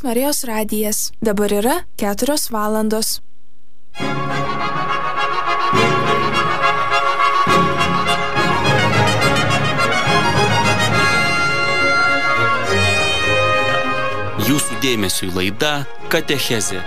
Marijos radijas. Dabar yra 4 valandos. Jūsų dėmesiui laida Katechezė.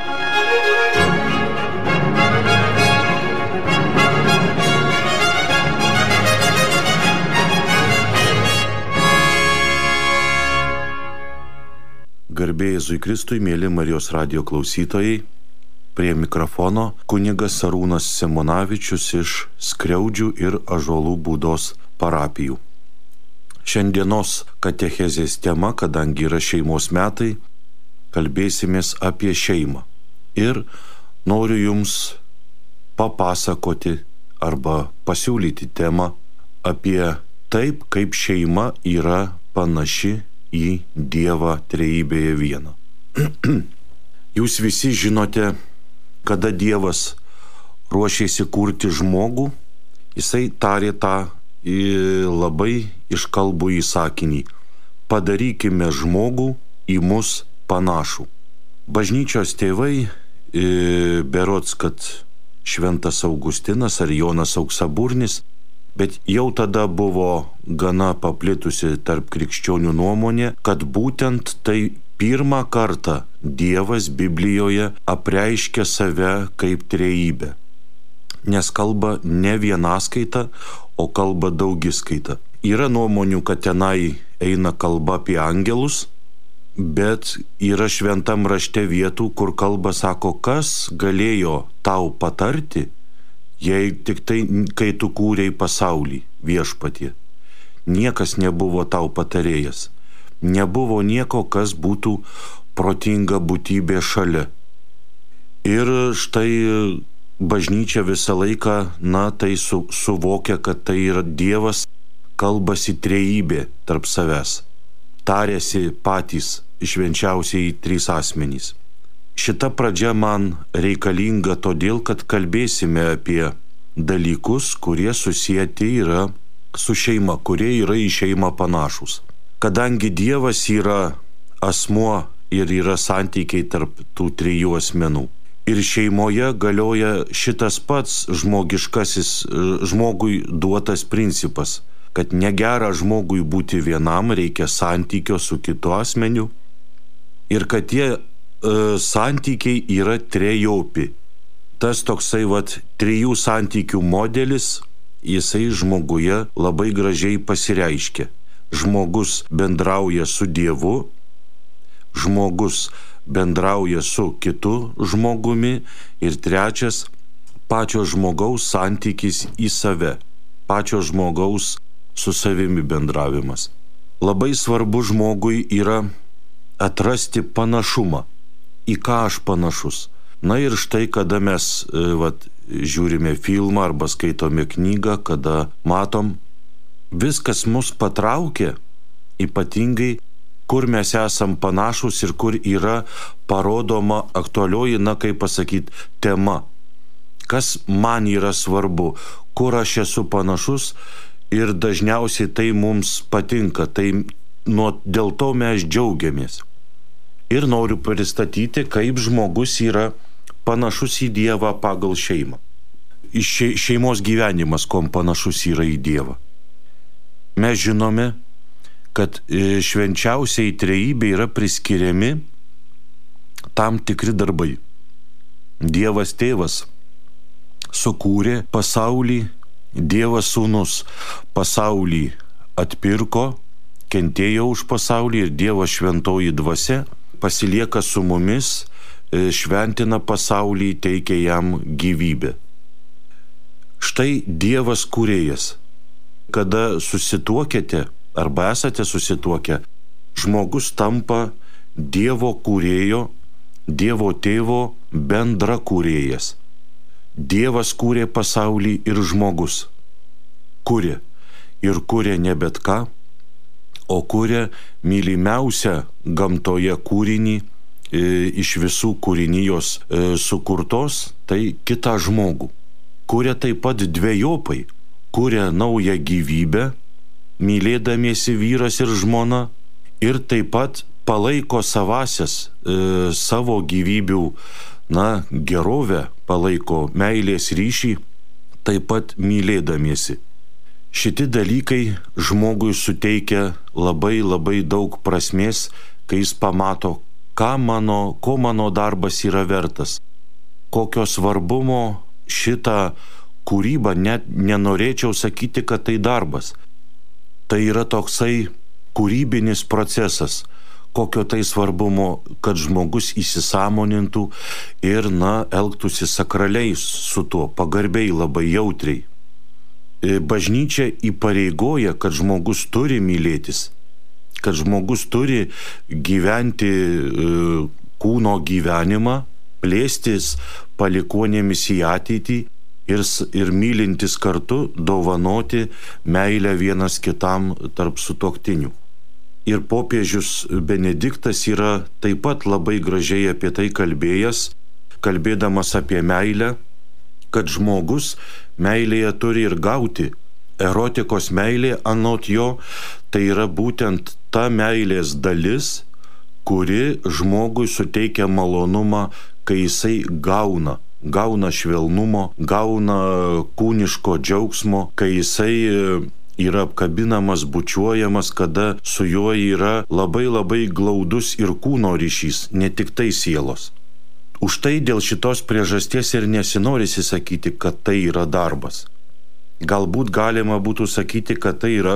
Garbė Jėzui Kristui, mėly Marijos radijo klausytojai, prie mikrofono kunigas Arūnas Simonavičius iš Skriaudžių ir Ąžuolų Būdos parapijų. Šiandienos katechezės tema, kadangi yra šeimos metai, kalbėsimės apie šeimą. Ir noriu jums papasakoti arba pasiūlyti temą apie taip, kaip šeima yra panaši į Dievą trejybėje vieną. Jūs visi žinote, kada Dievas ruošėsi kurti žmogų, jisai tarė tą labai iškalbų įsakinį: padarykime žmogų į mus panašų. Bažnyčios tėvai, berods, kad Šventas Augustinas ar Jonas Auksaburnis, bet jau tada buvo gana paplitusi tarp krikščionių nuomonė, kad būtent tai pirmą kartą Dievas Biblijoje apreiškia save kaip trejybę. Nes kalba ne vienaskaita, o kalba daugiskaita. Yra nuomonių, kad tenai eina kalba apie angelus, bet yra šventam rašte vietų, kur kalba sako, kas galėjo tau patarti, jei tik tai, kai tu kūrei pasaulį, Viešpatie. Niekas nebuvo tau patarėjas. Nebuvo nieko, kas būtų protinga būtybė šalia. Ir štai bažnyčia visą laiką, tai suvokia, kad tai yra Dievas, kalbasi trejybė tarp savęs. Tarėsi patys švenčiausiai 3 asmenys. Šita pradžia man reikalinga todėl, kad kalbėsime apie dalykus, kurie susieti yra su šeima, kurie yra į šeimą panašus. Kadangi Dievas yra asmuo ir yra santykiai tarp tų 3 asmenų. Ir šeimoje galioja šitas pats žmogui duotas principas, kad negera žmogui būti vienam, reikia santykio su kitu asmeniu. Ir kad tie santykiai yra trejopi. Tas toksai 3 santykių modelis, jisai žmoguje labai gražiai pasireiškia. Žmogus bendrauja su Dievu, žmogus bendrauja su kitu žmogumi ir trečias, pačio žmogaus santykis į save, pačio žmogaus su savimi bendravimas. Labai svarbu žmogui yra atrasti panašumą. Į ką aš panašus? Ir štai, kada mes žiūrime filmą arba skaitome knygą, kada matom, viskas mus patraukia, ypatingai, kur mes esam panašus ir kur yra parodoma aktualioji, tema. Kas man yra svarbu, kur aš esu panašus, ir dažniausiai tai mums patinka, dėl to mes džiaugiamės. Ir noriu pristatyti, kaip žmogus yra panašus į Dievą pagal šeimą. Šeimos gyvenimas, kuom panašus yra į Dievą. Mes žinome, kad švenčiausiai trejybei yra priskiriami tam tikri darbai. Dievas Tėvas sukūrė pasaulį, Dievas Sūnus pasaulį atpirko, kentėjo už pasaulį ir Dievas Šventoji Dvasia pasilieka su mumis, šventina pasaulį, teikia jam gyvybę. Štai Dievas kūrėjas. Kada susituokėte arba esate susituokę, žmogus tampa Dievo kūrėjo, Dievo Tėvo bendra kūrėjas. Dievas kūrė pasaulį ir žmogus kūrė. Ir kūrė ne bet ką, o kūrė mylimiausią gamtoje kūrinį iš visų kūrinijos sukurtos, tai kitą žmogų. Kūrė taip pat dvejopai. Kūrė naują gyvybę, mylėdamiesi vyras ir žmona, ir taip pat palaiko savasias, savo gyvybių, gerovę, palaiko meilės ryšį, taip pat mylėdamiesi. Šitie dalykai žmogui suteikia labai labai daug prasmės, kai jis pamato, ko mano darbas yra vertas, kokio svarbumo šitą kūrybą, net nenorėčiau sakyti, kad tai darbas. Tai yra toksai kūrybinis procesas, kokio tai svarbumo, kad žmogus įsisąmonintų ir, elgtųsi sakraliai su tuo, pagarbiai, labai jautriai. Bažnyčia įpareigoja, kad žmogus turi mylėtis, kad žmogus turi gyventi kūno gyvenimą, plėstis palikuonėmis į ateitį ir mylintis kartu dovanoti meilę vienas kitam tarp sutuoktinių. Ir popiežius Benediktas yra taip pat labai gražiai apie tai kalbėjęs, kalbėdamas apie meilę, kad žmogus meilėje turi ir gauti. Erotikos meilė, anot jo, tai yra būtent ta meilės dalis, kuri žmogui suteikia malonumą, kai jisai gauna švelnumo, gauna kūniško džiaugsmo, kai jisai yra apkabinamas, bučiuojamas, kada su juo yra labai labai glaudus ir kūno ryšys, ne tik tai sielos. Už tai dėl šitos priežasties ir nesinorisi sakyti, kad tai yra darbas. Galbūt galima būtų sakyti, kad tai yra,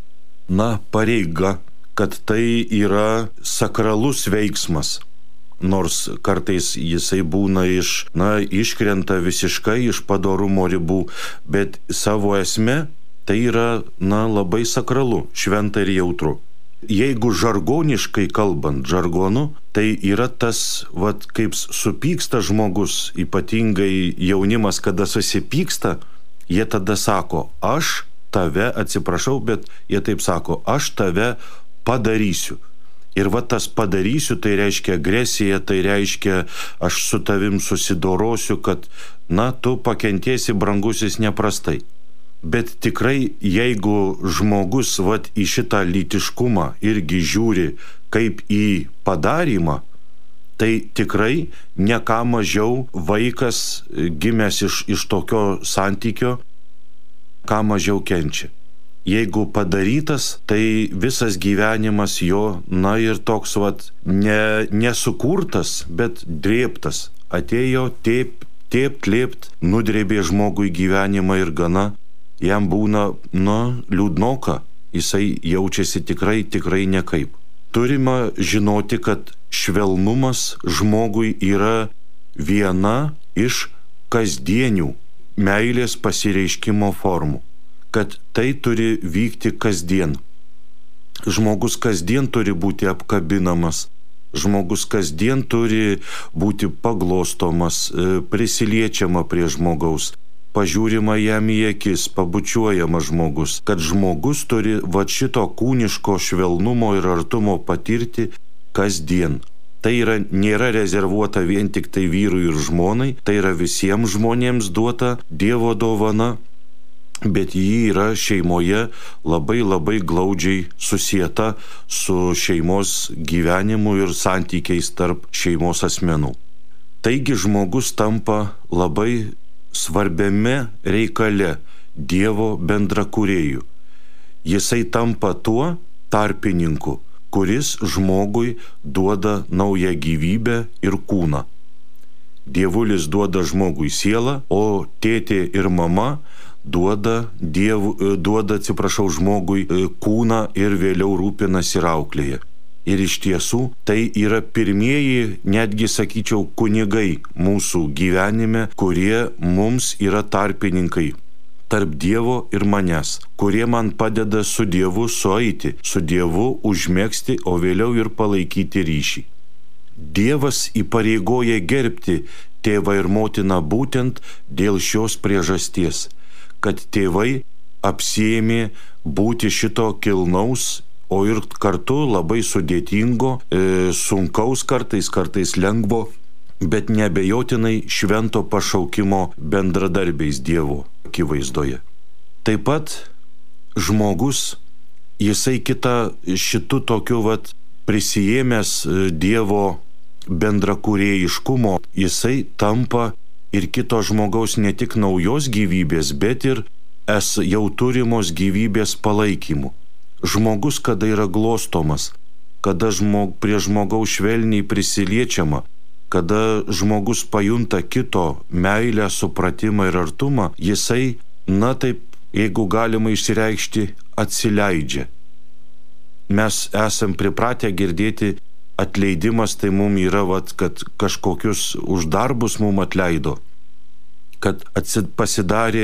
pareiga, kad tai yra sakralus veiksmas. Nors kartais jisai būna iškrenta visiškai iš padorumo ribų, bet savo esme tai yra, labai sakralu, šventa ir jautru. Jeigu žargoniškai kalbant, žargonu, tai yra tas, kaip supyksta žmogus, ypatingai jaunimas, kada susipyksta, jie tada sako, aš tave, atsiprašau, bet jie taip sako, aš tave padarysiu. Ir tas padarysiu, tai reiškia agresiją, tai reiškia, aš su tavim susidorosiu, kad, tu pakentėsi, brangusis, neprastai. Bet tikrai, jeigu žmogus į šitą lytiškumą irgi žiūri kaip į padarymą, tai tikrai ne ką mažiau vaikas gimęs iš tokio santykio, ką mažiau kenčia. Jeigu padarytas, tai visas gyvenimas jo, ir toks nesukurtas, bet drėbtas. Atėjo klėpt, nudrėbė žmogui gyvenimą ir gana. Jam būna, liūdnoka, jisai jaučiasi tikrai nekaip. Turime žinoti, kad švelnumas žmogui yra viena iš kasdienių meilės pasireiškimo formų, kad tai turi vykti kasdien. Žmogus kasdien turi būti apkabinamas, žmogus kasdien turi būti paglostomas, prisiliečiama prie žmogaus, pažiūrima jam į akis, pabučiuojama žmogus, kad žmogus turi šito kūniško švelnumo ir artumo patirti kasdien. Tai nėra rezervuota vien tik tai vyrui ir žmonai, tai yra visiems žmonėms duota Dievo dovana, bet ji yra šeimoje labai labai glaudžiai susieta su šeimos gyvenimu ir santykiais tarp šeimos asmenų. Taigi žmogus tampa labai svarbiame reikale Dievo bendrakūrėjų. Jisai tampa tuo tarpininku, kuris žmogui duoda naują gyvybę ir kūną. Dievulis duoda žmogui sielą, o tėtė ir mama duoda žmogui kūną ir vėliau rūpinasi ir auklėje. Ir iš tiesų tai yra pirmieji, netgi sakyčiau, kunigai mūsų gyvenime, kurie mums yra tarpininkai tarp Dievo ir manęs, kurie man padeda su Dievu sueiti, su Dievu užmegzti, o vėliau ir palaikyti ryšį. Dievas įpareigoja gerbti tėvą ir motiną būtent dėl šios priežasties, kad tėvai apsiėmė būti šito kilnaus, o ir kartu labai sudėtingo, sunkaus kartais lengvo, bet neabejotinai švento pašaukimo bendradarbiais Dievo akivaizdoje. Taip pat žmogus, jisai šitu tokiu prisijėmęs Dievo bendrakūrėjiškumo, jisai tampa ir kito žmogaus ne tik naujos gyvybės, bet ir jau turimos gyvybės palaikymu. Žmogus, kada yra glostomas, kada prie žmogaus švelniai prisiliečiama, kada žmogus pajunta kito meilę, supratimą ir artumą, jisai, taip, jeigu galima išsireikšti, atsileidžia. Mes esam pripratę girdėti, atleidimas tai mums yra, kad kažkokius uždarbus mums atleido, kad pasidarė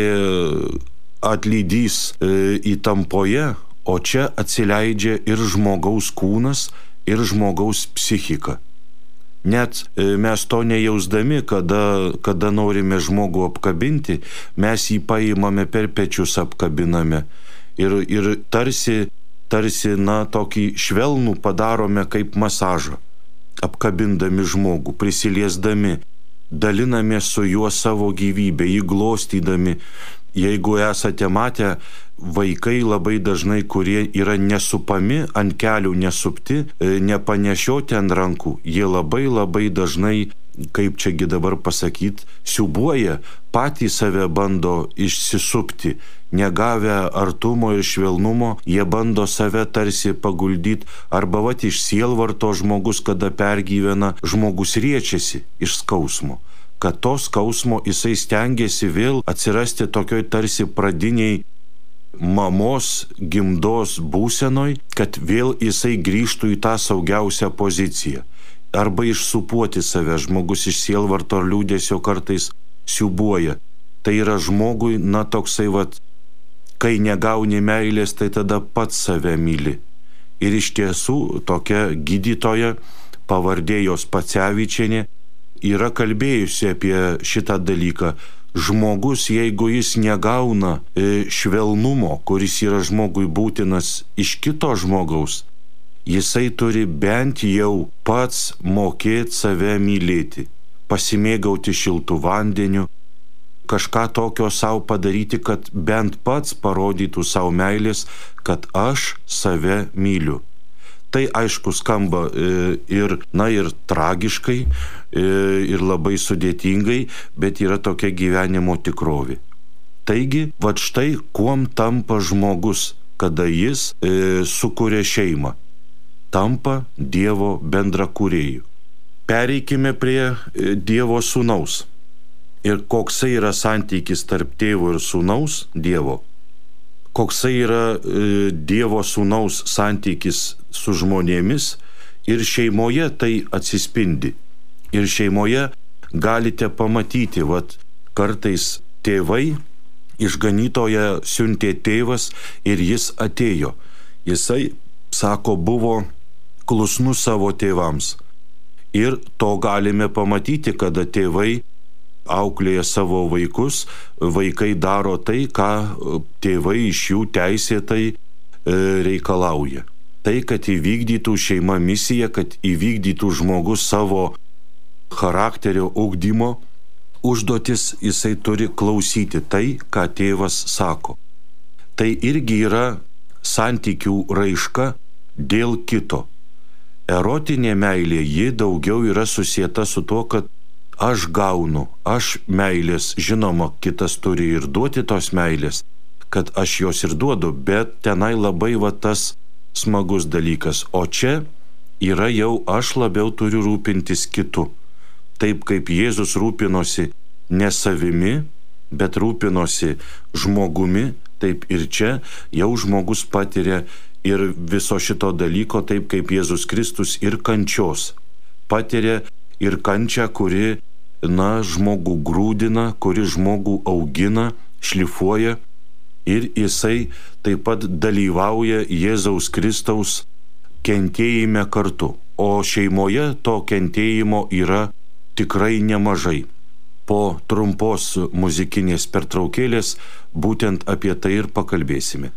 atlydys įtampoje, o čia atsileidžia ir žmogaus kūnas, ir žmogaus psichika. Net mes to nejausdami, kada norime žmogų apkabinti, mes jį paimame per pečius apkabiname ir tarsi tokį švelnų padarome kaip masažą, apkabindami žmogų, prisiliesdami, dalinamės su juo savo gyvybę, jį glostydami. Jeigu esate matę, vaikai labai dažnai, kurie yra nesupami, ant kelių nesupti, nepanešioti ant rankų, jie labai dažnai, kaip čiagi dabar pasakyti, siubuoja, patys save bando išsisupti, negavę artumo ir švelnumo, jie bando save tarsi paguldyti, arba iš sielvarto žmogus, kada pergyvena, žmogus riečiasi iš skausmo. Kad to skausmo jisai stengiasi vėl atsirasti tokioj tarsi pradiniai mamos gimdos būsenoj, kad vėl jisai grįžtų į tą saugiausią poziciją. Arba išsupuoti save, žmogus iš sielvarto ar liūdėsio kartais siubuoja. Tai yra žmogui, toksai kai negauni meilės, tai tada pats save myli. Ir iš tiesų tokia gydytoja, pavardė jos Pacevičienė, yra kalbėjusi apie šitą dalyką. Žmogus, jeigu jis negauna švelnumo, kuris yra žmogui būtinas iš kito žmogaus, jisai turi bent jau pats mokėti save mylėti, pasimėgauti šiltų vandeniu, kažką tokio savo padaryti, kad bent pats parodytų savo meilės, kad aš save myliu. Tai aišku skamba ir tragiškai, ir labai sudėtingai, bet yra tokia gyvenimo tikrovė. Taigi, štai kuom tampa žmogus, kada jis sukuria šeimą, tampa Dievo bendrakūrėju. Pereikime prie Dievo sūnaus. Ir koksai yra santykis tarp tėvo ir sūnaus Dievo. Koksai yra Dievo sūnaus santykis su žmonėmis, ir šeimoje tai atsispindi. Ir šeimoje galite pamatyti, kartais tėvai, išganytoją siuntė tėvas ir jis atėjo. Jisai, sako, buvo klusnus savo tėvams. Ir to galime pamatyti, kada tėvai auklėja savo vaikus, vaikai daro tai, ką tėvai iš jų teisėtai reikalauja. Tai, kad įvykdytų šeima misiją, kad įvykdytų žmogus savo charakterio ugdymo užduotis, jisai turi klausyti tai, ką tėvas sako. Tai irgi yra santykių raiška dėl kito. Erotinė meilė, ji daugiau yra susieta su tuo, kad aš gaunu, aš meilės, žinoma, kitas turi ir duoti tos meilės, kad aš jos ir duodu, bet tenai labai tas smagus dalykas. O čia yra jau aš labiau turiu rūpintis kitu. Taip kaip Jėzus rūpinosi ne savimi, bet rūpinosi žmogumi, taip ir čia jau žmogus patiria ir viso šito dalyko, taip kaip Jėzus Kristus ir kančios. Patiria ir kančią, kuri, žmogų grūdina, kuri žmogų augina, šlifuoja, ir jisai taip pat dalyvauja Jėzaus Kristaus kentėjime kartu. O šeimoje to kentėjimo yra tikrai nemažai. Po trumpos muzikinės pertraukėlės būtent apie tai ir pakalbėsime.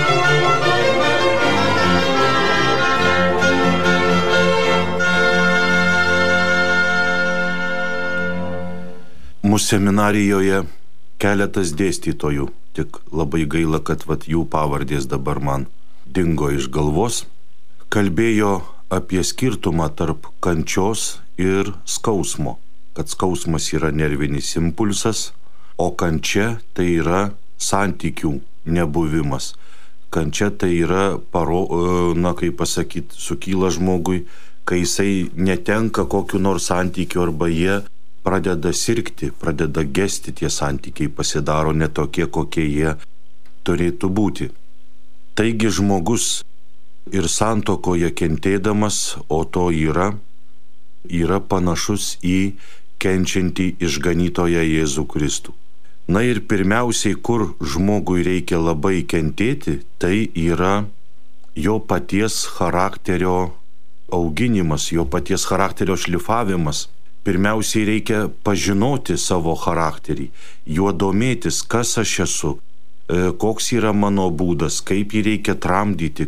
Mūsų seminarijoje keletas dėstytojų, tik labai gaila, kad jų pavardės dabar man dingo iš galvos, kalbėjo apie skirtumą tarp kančios ir skausmo, kad skausmas yra nervinis impulsas, o kančia tai yra santykių nebuvimas. Kančia tai yra, sukyla žmogui, kai jisai netenka kokiu nors santykiu arba jie pradeda sirgti, pradeda gesti, tie santykiai pasidaro ne tokie, kokie jie turėtų būti. Taigi žmogus ir santuokoje kentėdamas, o to yra panašus į kenčiantį išganytoją Jėzų Kristų. Na ir pirmiausiai, kur žmogui reikia labai kentėti, tai yra jo paties charakterio auginimas, jo paties charakterio šlifavimas. Pirmiausiai reikia pažinoti savo charakterį, juo domėtis, kas aš esu, koks yra mano būdas, kaip jį reikia tramdyti,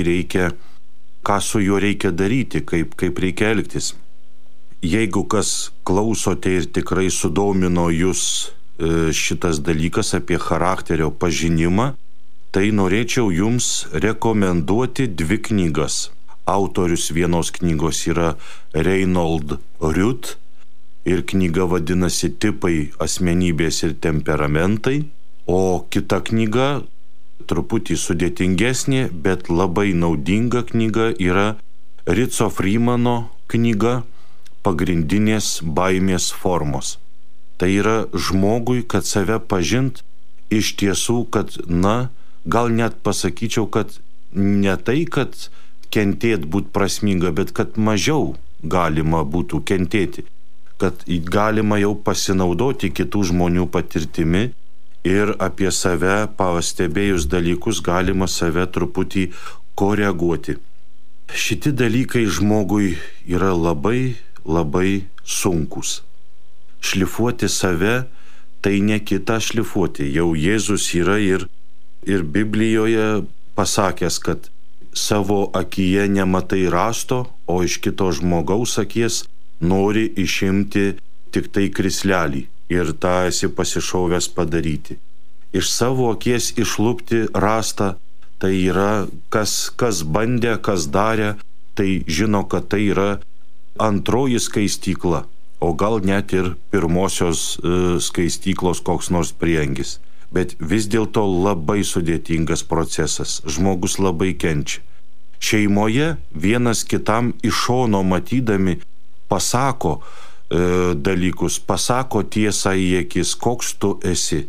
ką su juo reikia daryti, kaip reikia elgtis. Jeigu kas klausote ir tikrai sudomino jūs šitas dalykas apie charakterio pažinimą, tai norėčiau jums rekomenduoti 2 knygas. Autorius vienos knygos yra Reinhold Ruth ir knyga vadinasi Tipai, asmenybės ir temperamentai, o kita knyga, truputį sudėtingesnė, bet labai naudinga knyga yra Ritzo Freemano knyga Pagrindinės baimės formos. Tai yra žmogui, kad save pažint, iš tiesų, kad, gal net pasakyčiau, kad ne tai, kad kentėt būt prasminga, bet kad mažiau galima būtų kentėti, kad galima jau pasinaudoti kitų žmonių patirtimi ir apie save pastebėjus dalykus galima save truputį koreguoti. Šiti dalykai žmogui yra labai, labai sunkus. Šlifuoti save tai ne kita šlifuoti. Jau Jėzus yra ir Biblijoje pasakęs, kad savo akyje nematai rąsto, o iš kito žmogaus akies nori išimti tik tai krislelį ir tą esi pasišauvęs padaryti. Iš savo akies išlupti rąstą, tai yra kas bandė, kas darė, tai žino, kad tai yra antroji skaistykla, o gal net ir pirmosios skaistyklos koks nors prieangis. Bet vis dėlto labai sudėtingas procesas, žmogus labai kenčia. Šeimoje vienas kitam iš šono matydami pasako dalykus, pasako tiesą į akis, koks tu esi.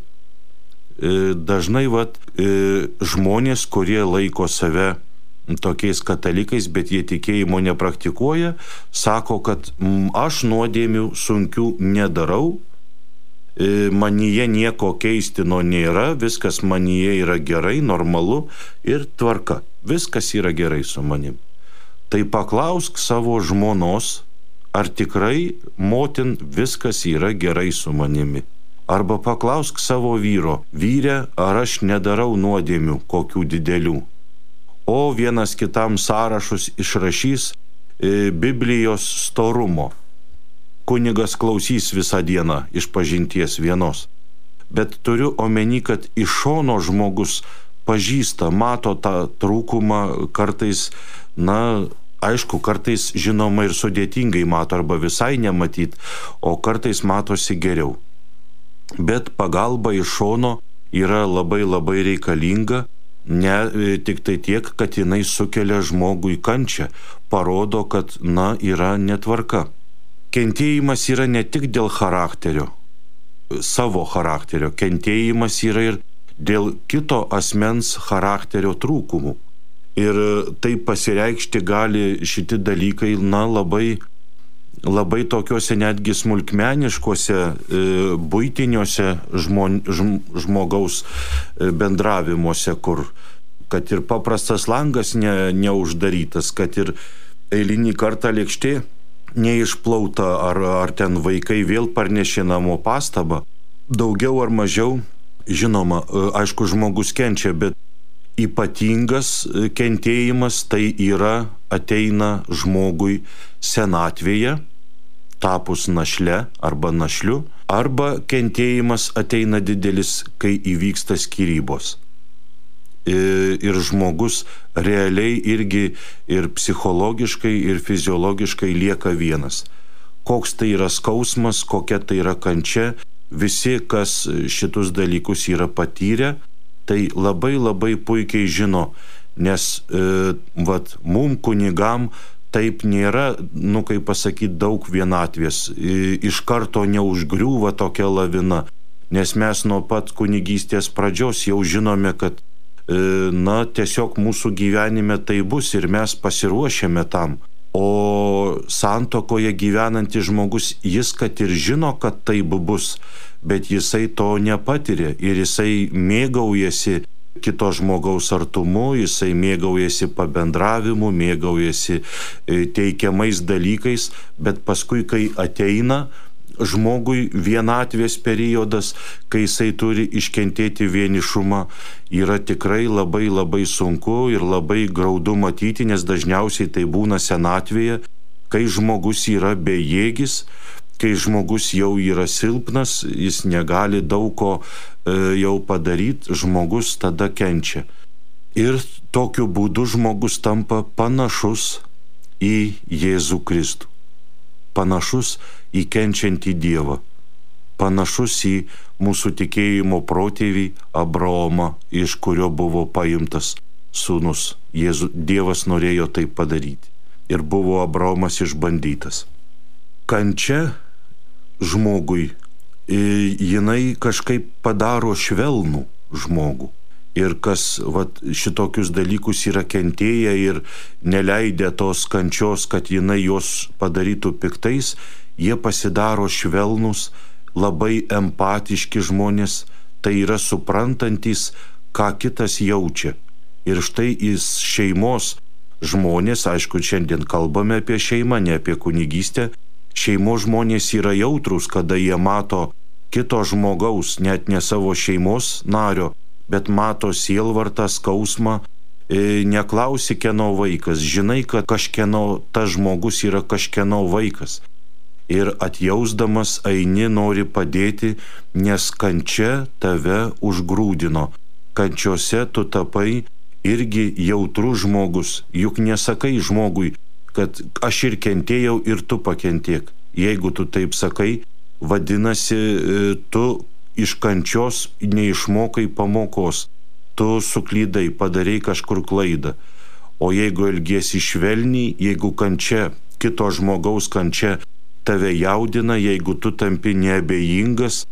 Dažnai žmonės, kurie laiko save tokiais katalikais, bet jie tikėjimo nepraktikuoja, sako, kad aš nuodėmių sunkių nedarau, manyje nieko keistino nėra, viskas manyje yra gerai, normalu ir tvarka, viskas yra gerai su manim. Tai paklausk savo žmonos, ar tikrai, motin, viskas yra gerai su manimi. Arba paklausk savo vyro, vyre, ar aš nedarau nuodėmių kokių didelių. O vienas kitam sąrašus išrašys Biblijos storumo. Kunigas klausys visą dieną išpažinties vienos. Bet turiu omeny, kad iš šono žmogus pažįsta, mato tą trūkumą, kartais, aišku, kartais žinoma ir sudėtingai mato arba visai nematyt, o kartais matosi geriau. Bet pagalba iš šono yra labai labai reikalinga, ne tik tai tiek, kad jinai sukelia žmogui kančią, parodo, kad, yra netvarka. Kentėjimas yra ne tik dėl charakterio, savo charakterio, kentėjimas yra ir dėl kito asmens charakterio trūkumų. Ir tai pasireikšti gali šiti dalykai, labai, labai tokiuose netgi smulkmeniškuose, buitiniuose žmogaus bendravimuose, kur kad ir paprastas langas neuždarytas, kad ir eilinį kartą lėkštė neišplauta, ar ten vaikai vėl parnešė namo pastabą, daugiau ar mažiau, žinoma, aišku, žmogus kenčia, bet ypatingas kentėjimas tai yra ateina žmogui senatvėje, tapus našle arba našliu, arba kentėjimas ateina didelis, kai įvyksta skyrybos. Ir žmogus realiai irgi ir psichologiškai, ir fiziologiškai lieka vienas. Koks tai yra skausmas, kokia tai yra kančia, visi, kas šitus dalykus yra patyrę, tai labai labai puikiai žino, nes mum kunigam taip nėra, kaip pasakyti, daug vienatvės. Iš karto neužgriūva tokia lavina, nes mes nuo pat kunigystės pradžios jau žinome, kad tiesiog mūsų gyvenime tai bus ir mes pasiruošėme tam. O santuokoje gyvenantis žmogus, jis kad ir žino, kad taip bus, bet jisai to nepatiria ir jisai mėgaujasi kito žmogaus artumu, jisai mėgaujasi pabendravimu, mėgaujasi teikiamais dalykais, bet paskui, kai ateina žmogui vienatvės periodas, kai jisai turi iškentėti vienišumą, yra tikrai labai labai sunku ir labai graudu matyti, nes dažniausiai tai būna senatvėje, kai žmogus yra bejėgis, kai žmogus jau yra silpnas, jis negali daug ko jau padaryti, žmogus tada kenčia. Ir tokiu būdu žmogus tampa panašus į Jėzų Kristų, panašus į kenčiantį Dievą, panašus į mūsų tikėjimo protėvį Abraomą, iš kurio buvo paimtas sūnus. Dievas norėjo tai padaryti ir buvo Abraomas išbandytas. Kančia žmogui, jinai kažkaip padaro švelnų žmogų. Ir kas šitokius dalykus yra kentėję ir neleidę tos kančios, kad jinai juos padarytų piktais, jie pasidaro švelnus, labai empatiški žmonės, tai yra suprantantis, ką kitas jaučia. Ir štai šeimos žmonės, aišku, šiandien kalbame apie šeimą, ne apie kunigystę, šeimos žmonės yra jautrus, kada jie mato kito žmogaus, net ne savo šeimos nario, bet mato sielvartą, skausmą, neklausi kieno vaikas, žinai, kad kažkieno tas žmogus yra kažkieno vaikas. Ir atjausdamas eini, nori padėti, nes kančia tave užgrūdino. Kančiose tu tapai irgi jautrus žmogus, juk nesakai žmogui, kad aš ir kentėjau ir tu pakentėk. Jeigu tu taip sakai, vadinasi, tu iš kančios neišmokai pamokos, tu suklydai, padarei kažkur klaidą. O jeigu elgiesi švelniai, jeigu kančia, kito žmogaus kančia tave jaudina, jeigu tu tampi neabejingas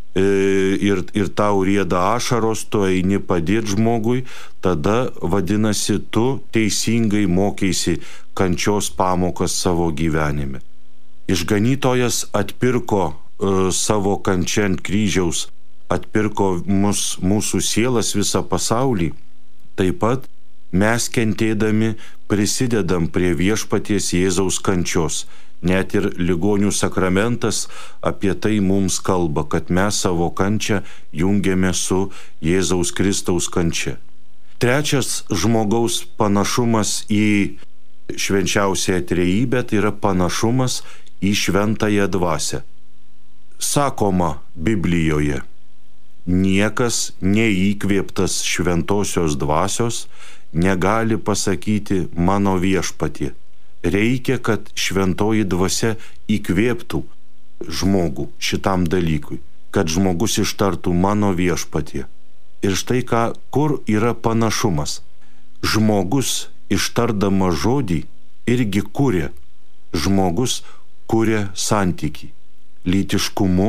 ir tau rieda ašaros, tu eini padėti žmogui, tada vadinasi, tu teisingai mokeisi kančios pamokas savo gyvenime. Išganytojas atpirko savo kančią ant kryžiaus, atpirko mūsų sielas, visą pasaulį. Taip pat mes kentėdami prisidedam prie viešpaties Jėzaus kančios. Net ir ligonių sakramentas apie tai mums kalba, kad mes savo kančią jungiame su Jėzaus Kristaus kančia. Trečias žmogaus panašumas į švenčiausiąją trejybę, tai yra panašumas į šventąją dvasią. Sakoma Biblijoje, niekas neįkvėptas šventosios dvasios negali pasakyti mano viešpatie. Reikia, kad šventoji dvasia įkvėptų žmogų šitam dalykui, kad žmogus ištartų mano viešpatie. Ir štai kur yra panašumas. Žmogus ištardama žodį irgi kuria. Žmogus kuria santykį. Lytiškumu,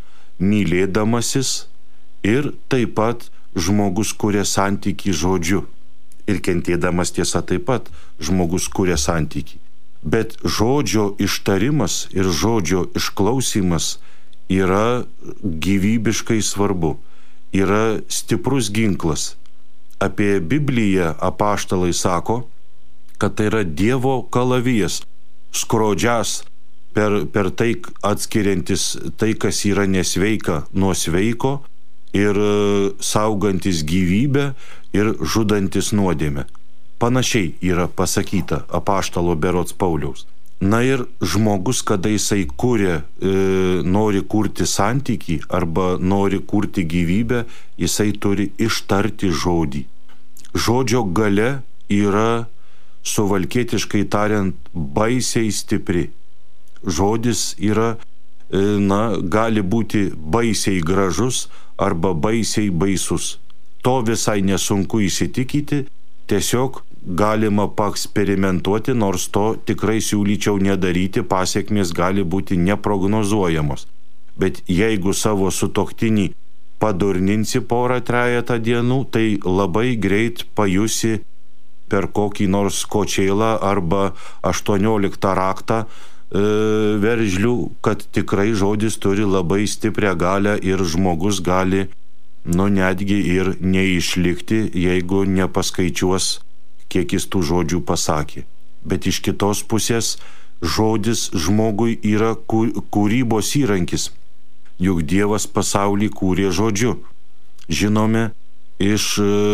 mylėdamasis ir taip pat žmogus kuria santykį žodžiu. Ir kentėdamas tiesa taip pat žmogus kuria santykį. Bet žodžio ištarimas ir žodžio išklausimas yra gyvybiškai svarbu, yra stiprus ginklas. Apie Bibliją apaštalai sako, kad tai yra Dievo kalavijas, skrodžias per tai atskiriantis tai, kas yra nesveika nuo sveiko ir saugantis gyvybę ir žudantis nuodėmę. Panašiai yra pasakyta apaštalo berods Pauliaus. Na ir žmogus, kada jisai kuria, nori kurti santykį arba nori kurti gyvybę, jisai turi ištarti žodį. Žodžio galia yra, suvalkietiškai tariant, baisiai stipri. Žodis yra, gali būti baisiai gražus arba baisiai baisus. To visai nesunku įsitikinti, tiesiog galima paeksperimentuoti, nors to tikrai siūlyčiau nedaryti, pasiekmės gali būti neprognozuojamos. Bet jeigu savo sutuoktinį padurninsi porą trejetą dienų, tai labai greit pajusi per kokį nors kočėlą arba 18 raktą veržlių, kad tikrai žodis turi labai stiprią galią ir žmogus gali, netgi ir neišlikti, jeigu nepaskaičiuos, kiek jis tų žodžių pasakė. Bet iš kitos pusės žodis žmogui yra kūrybos įrankis. Juk Dievas pasaulį kūrė žodžiu. Žinome iš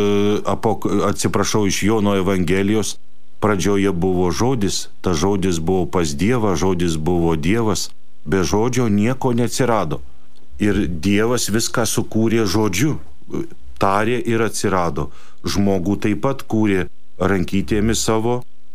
Jono Evangelijos, pradžioje buvo žodis, ta žodis buvo pas Dievą, žodis buvo Dievas, be žodžio nieko neatsirado. Ir Dievas viską sukūrė žodžiu, tarė ir atsirado. Žmogų taip pat kūrė rankytėmis savo,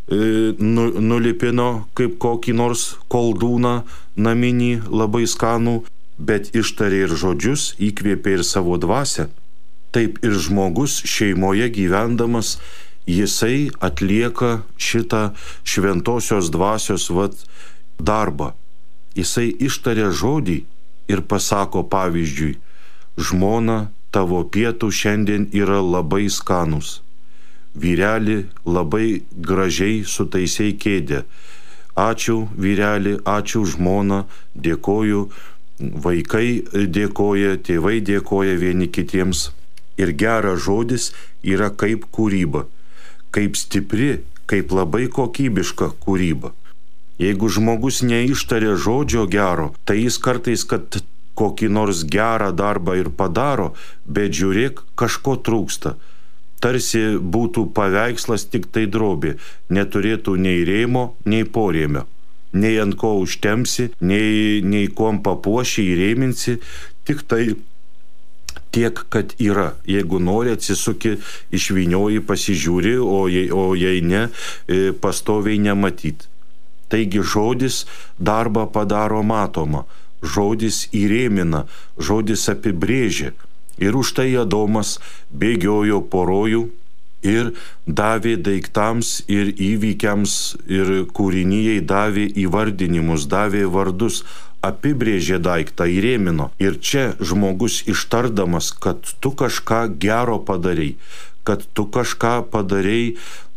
nulipino kaip kokį nors koldūną naminį labai skanų, bet ištarė ir žodžius, įkvėpė ir savo dvasią. Taip ir žmogus šeimoje gyvendamas, jisai atlieka šitą šventosios dvasios darbą. Jisai ištarė žodį ir pasako, pavyzdžiui, žmona, tavo pietų šiandien yra labai skanus. Vyreli, labai gražiai sutaisei kėdę. Ačiū vyreli, ačiū žmona, dėkoju, vaikai dėkoja, tėvai dėkoja vieni kitiems. Ir geras žodis yra kaip kūryba, kaip stipri, kaip labai kokybiška kūryba. Jeigu žmogus neištarė žodžio gero, tai jis kartais, kad kokį nors gerą darbą ir padaro, bet žiūrėk, kažko trūksta. Tarsi būtų paveikslas tik tai drobė, neturėtų nei rėmo, nei porėmio. Nei ant ko užtemsi, nei kuom papuoši, įrėminsi, tik tai tiek, kad yra. Jeigu nori, atsisuki, išvynioji, pasižiūri, o jei ne, pastoviai nematyt. Taigi žodis darbą padaro matomą, žodis įrėmina, žodis apibrėžia. Ir už tai Adomas bėgiojo po rojų ir davė daiktams ir įvykiams ir kūrinijai davė įvardinimus, davė vardus, apibrėžė daiktą, įrėmino. Ir čia žmogus ištardamas, kad tu kažką gero padarei, kad tu kažką padarei,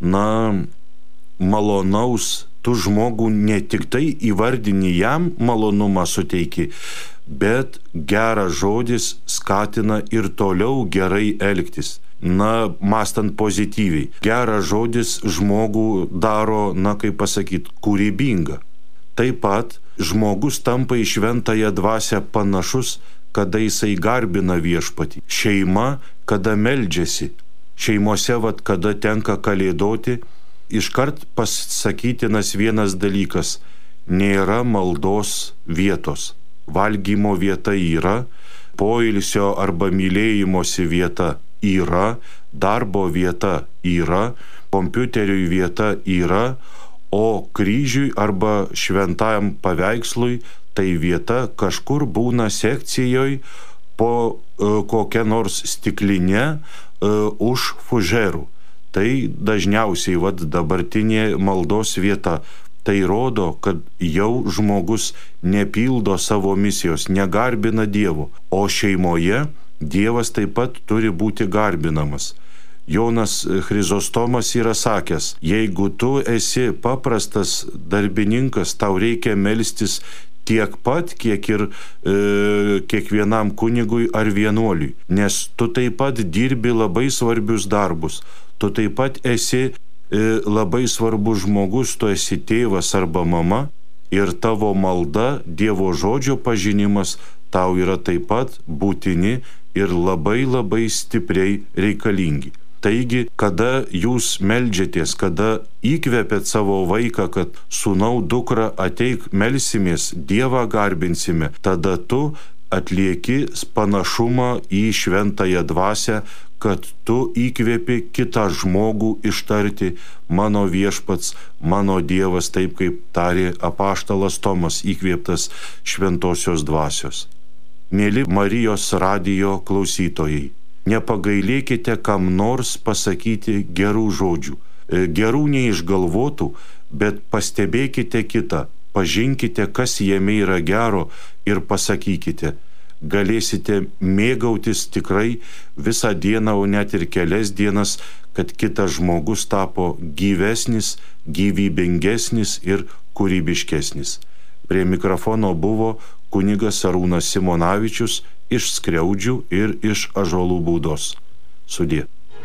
malonaus, tu žmogų ne tik tai įvardini, jam malonumą suteiki, bet geras žodis skatina ir toliau gerai elgtis. Mąstant pozityviai. Geras žodis žmogų daro, kūrybingą. Taip pat žmogus tampa į šventąją dvasią panašus, kada jisai garbina viešpatį. Šeima, kada meldžiasi. Šeimose, kada tenka kalėdoti, iškart pasakytinas vienas dalykas. Nėra maldos vietos. Valgymo vieta yra, poilsio arba mylėjimosi vieta yra, darbo vieta yra, kompiuteriui vieta yra, o kryžiui arba šventajam paveikslui tai vieta kažkur būna sekcijoje po kokią nors stiklinę už fužerų. Tai dažniausiai dabartinė maldos vieta. Tai rodo, kad jau žmogus nepildo savo misijos, negarbina Dievo, o šeimoje Dievas taip pat turi būti garbinamas. Jonas Chrizostomas yra sakęs, jeigu tu esi paprastas darbininkas, tau reikia melstis tiek pat, kiek ir kiekvienam kunigui ar vienuoliui, nes tu taip pat dirbi labai svarbius darbus, tu taip pat esi labai svarbus žmogus, tu esi tėvas arba mama ir tavo malda, Dievo žodžio pažinimas tau yra taip pat būtini ir labai labai stipriai reikalingi. Taigi, kada jūs meldžiatės, kada įkvepiat savo vaiką, kad sūnau, dukra, ateik, melsimės, Dievą garbinsime, tada tu atlieki panašumą į šventąją dvasią, kad tu įkvėpi kitą žmogų ištarti mano viešpats, mano Dievas, taip kaip tarė apaštalas Tomas, įkvėptas šventosios dvasios. Mėly Marijos radijo klausytojai, nepagailėkite kam nors pasakyti gerų žodžių, gerų neišgalvotų, bet pastebėkite kitą, pažinkite, kas jame yra gero ir pasakykite. Galėsite mėgautis tikrai visą dieną, o net ir kelias dienas, kad kitas žmogus tapo gyvesnis, gyvybingesnis ir kūrybiškesnis. Prie mikrofono buvo kunigas Arūnas Simonavičius iš Skriaudžių ir iš Ąžuolų Būdos. Sudie.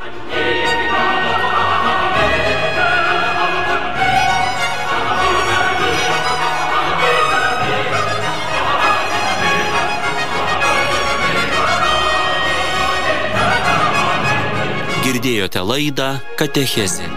Girdėjote laidą Katechezė.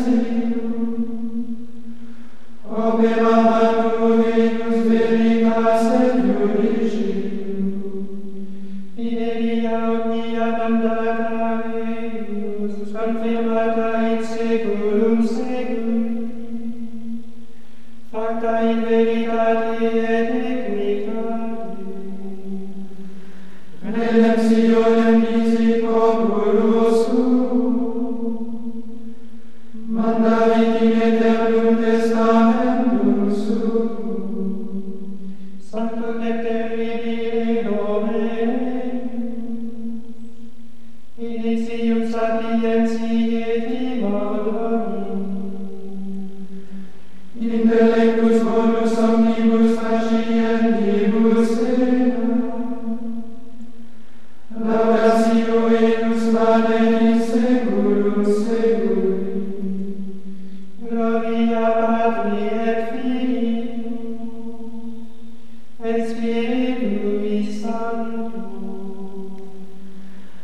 Opera Deus veritas Initium sapientiae